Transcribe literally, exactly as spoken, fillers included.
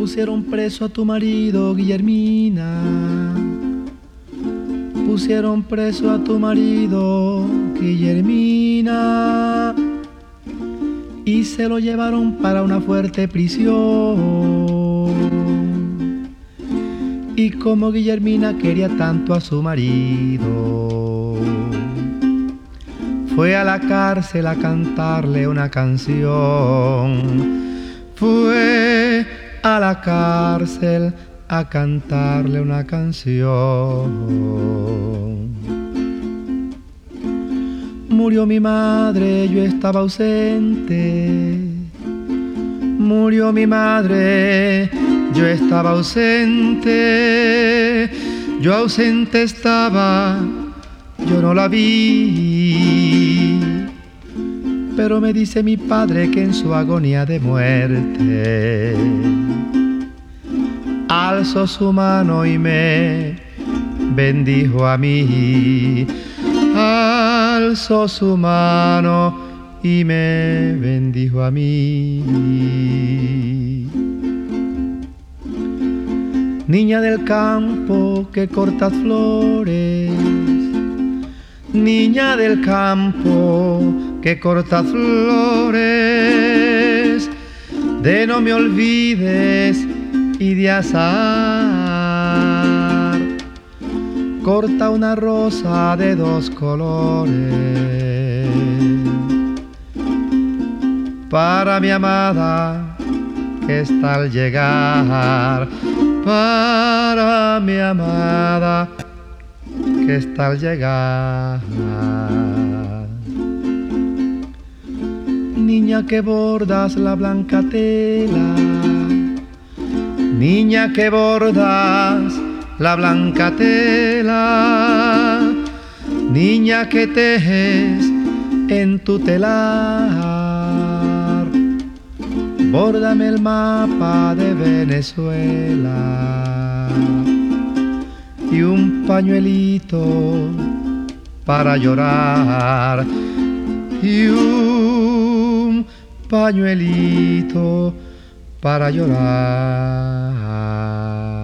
Pusieron preso a tu marido, Guillermina. Pusieron preso a tu marido, Guillermina, y se lo llevaron para una fuerte prisión. Y como Guillermina quería tanto a su marido, fue a la cárcel a cantarle una canción. Fue a la cárcel a cantarle una canción. Murió mi madre, yo estaba ausente. Murió mi madre, yo estaba ausente. Yo ausente estaba, yo no la vi. Pero me dice mi padre que en su agonía de muerte alzó su mano y me bendijo a mí. Alzó su mano y me bendijo a mí. Niña del campo que cortas flores, niña del campo que cortas flores, de no me olvides y de azar, corta una rosa de dos colores para mi amada que está al llegar, para mi amada que está al llegar. Niña que bordas la blanca tela, niña que bordas la blanca tela, niña que tejes en tu telar, bórdame el mapa de Venezuela y un pañuelito para llorar, y un pañuelito para llorar.